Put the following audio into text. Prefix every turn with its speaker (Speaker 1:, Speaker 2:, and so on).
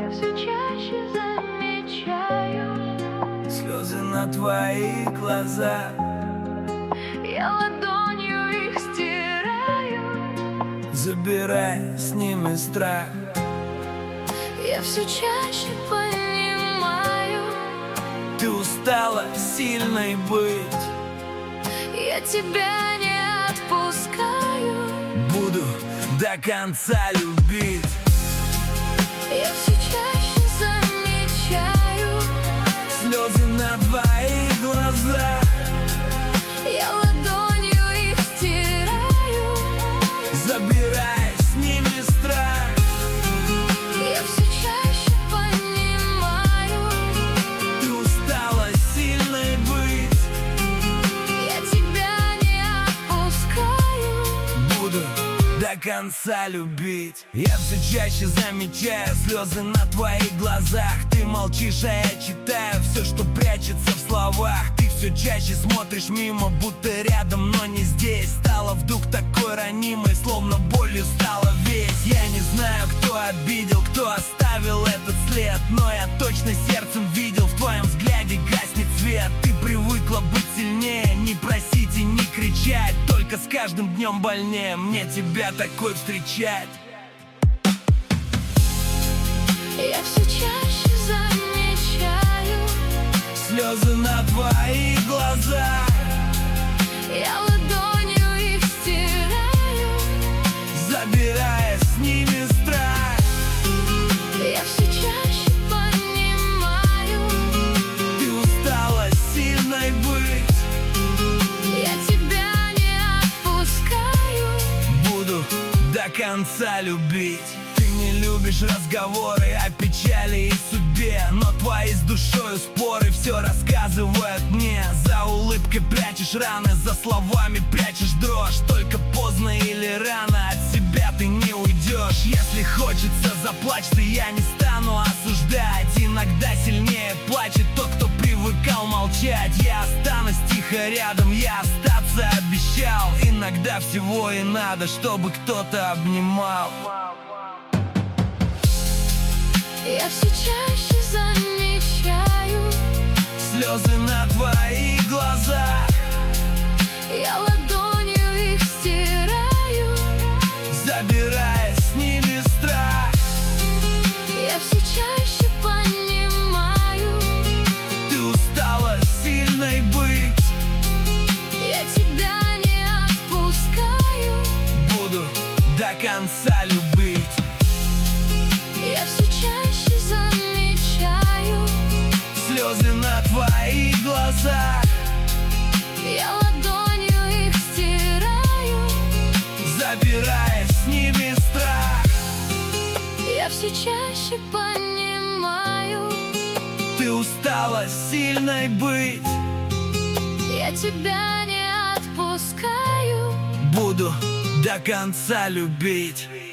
Speaker 1: Я все чаще замечаю
Speaker 2: слезы на твоих глазах.
Speaker 1: Я ладонью их стираю,
Speaker 2: забирая с ними страх.
Speaker 1: я все чаще понимаю,
Speaker 2: ты устала сильной быть.
Speaker 1: я тебя не отпускаю.
Speaker 2: Буду до конца любить.
Speaker 1: Я все чаще замечаю
Speaker 2: слезы на твоих глазах.
Speaker 1: я ладонью их стираю,
Speaker 2: забирая с ними страх.
Speaker 1: я все чаще понимаю,
Speaker 2: ты устала сильной быть.
Speaker 1: я тебя не отпускаю.
Speaker 2: Буду до конца любить. Я все чаще замечаю слезы на твоих глазах. Ты молчишь, а я читаю все, что прячется в словах. Ты все чаще смотришь мимо, будто рядом, но не здесь. Стала вдруг такой ранимой, словно болью стала весь. Я не знаю, кто обидел, кто оставил этот след, но я точно сердцем видел, в твоем взгляде гаснет свет. Ты привыкла быть сильнее, не просить и не кричать. Только с каждым днем больнее мне тебя такой встречать.
Speaker 1: Я все чаще замечаю
Speaker 2: слезы на твоих глазах.
Speaker 1: я ладонью их стираю,
Speaker 2: забирая с ними страх.
Speaker 1: я все чаще понимаю,
Speaker 2: ты устала сильной быть.
Speaker 1: я тебя не отпускаю.
Speaker 2: Буду до конца любить. Ты не любишь разговоры о печали и судьбе, но твои с душою споры все рассказывают мне. За улыбкой прячешь раны, за словами прячешь дрожь. Только поздно или рано от себя ты не уйдешь. Если хочется заплачь ты, я не стану осуждать. Иногда сильнее плачет тот, кто привыкал молчать. Я останусь тихо рядом, я остаться обещал. Иногда всего и надо, чтобы кто-то обнимал.
Speaker 1: Я все чаще замечаю
Speaker 2: слезы на твоих глазах.
Speaker 1: я ладонью их стираю,
Speaker 2: забирая с ними страх.
Speaker 1: я все чаще понимаю,
Speaker 2: ты устала сильной быть.
Speaker 1: я тебя не отпускаю.
Speaker 2: Буду до конца любить.
Speaker 1: Я все чаще замечаю
Speaker 2: слезы на твоих глазах.
Speaker 1: я ладонью их стираю,
Speaker 2: забирая с ними страх.
Speaker 1: я все чаще понимаю,
Speaker 2: ты устала сильной быть.
Speaker 1: я тебя не отпускаю.
Speaker 2: Буду до конца любить.